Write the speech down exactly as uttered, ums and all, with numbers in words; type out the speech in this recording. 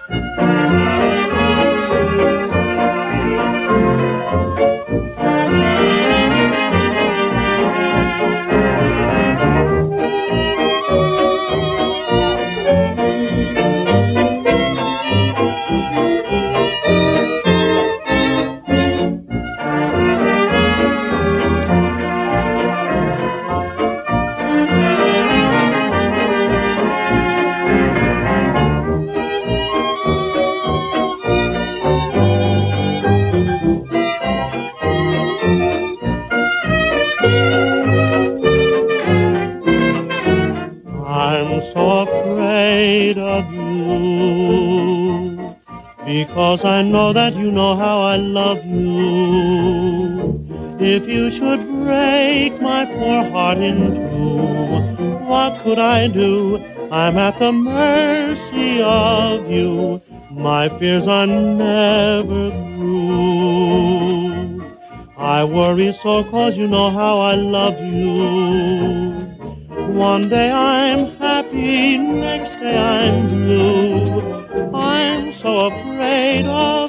I'm so afraid of you, because I know that you know how I love you. If you should break my poor heart in two, what could I do? I'm at the mercy of you. My fears are never through. I worry so 'cause you know how I love you. One day I'm happy, next day I'm blue. I'm so afraid of